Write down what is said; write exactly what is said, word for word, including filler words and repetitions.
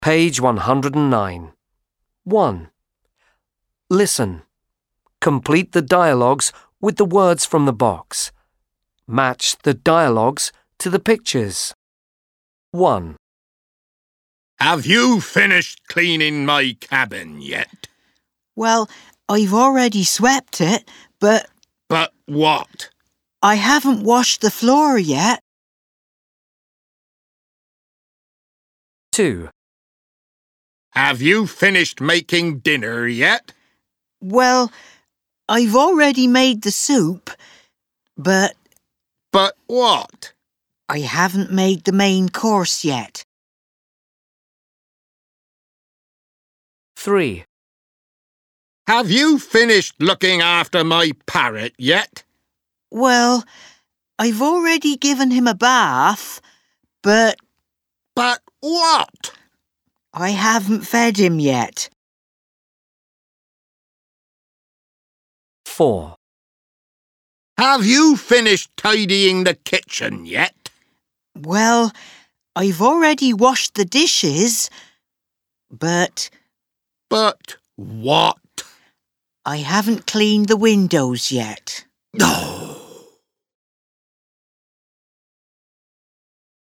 Page one hundred nine. one. Listen. Complete the dialogues with the words from the box. Match the dialogues to the pictures. one. Have you finished cleaning my cabin yet? Well, I've already swept it, but... But what? I haven't washed the floor yet. two. Have you finished making dinner yet? Well, I've already made the soup, but... But what? I haven't made the main course yet. three. Have you finished looking after my parrot yet? Well, I've already given him a bath, but... But what? I haven't fed him yet. four. Have you finished tidying the kitchen yet? Well, I've already washed the dishes, but... But what? I haven't cleaned the windows yet. Oh.